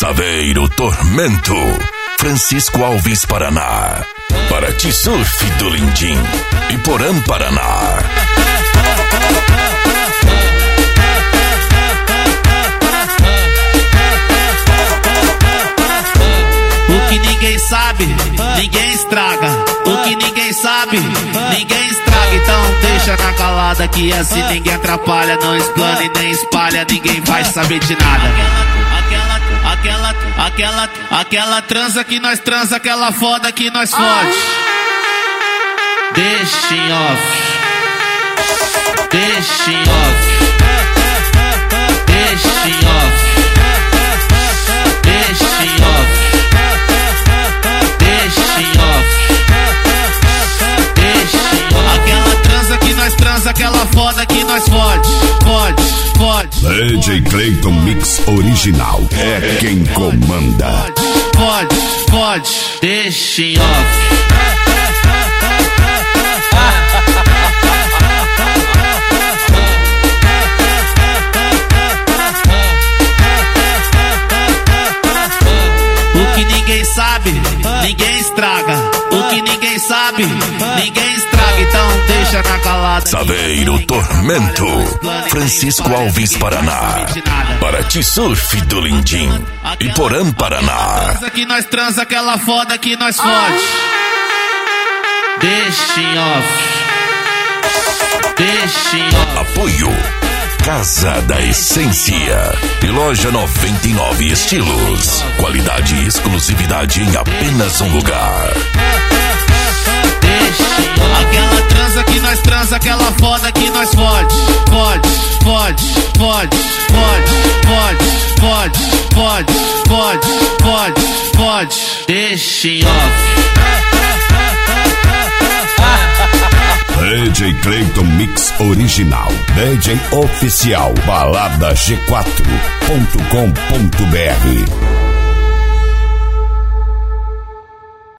Saveiro Tormento, Francisco Alves, Paraná. Paraty Surf do Lindim, Iporã, Paraná. O que ninguém sabe, ninguém estraga. O que ninguém sabe, ninguém estraga. Então deixa na calada que assim ninguém atrapalha. Não explana e nem espalha, ninguém vai saber de nada. Aquela transa que nós transa, aquela foda que nós fode. Deixa em off, deixa em off, deixa em off, deixa em off, deixa em off, deixa em off. Aquela transa que nós transa, aquela foda que nós fode, fode, fode. DJ Clayton Mix Original é quem comanda. Fode, fode, deixa em off. O que ninguém sabe, ninguém estraga. O que ninguém sabe, ninguém estraga. Então deixa na calada. Saveiro Tormento, Francisco Alves, Paraná. Paraty Surf do Lindim, Iporã, Paraná. Que nós transa, aquela foda que nós fode. Deixa em off, deixa em off. Apoio Casa da Essência e Loja 99 Estilos. Qualidade e exclusividade em apenas um lugar. Aquela transa que nós transa, aquela foda que nós fode. Fode, fode, fode, fode, fode, fode, fode, fode, fode, fode. Deixa em off. DJ Clayton Mix Original, DJ oficial, balada G4.com.br.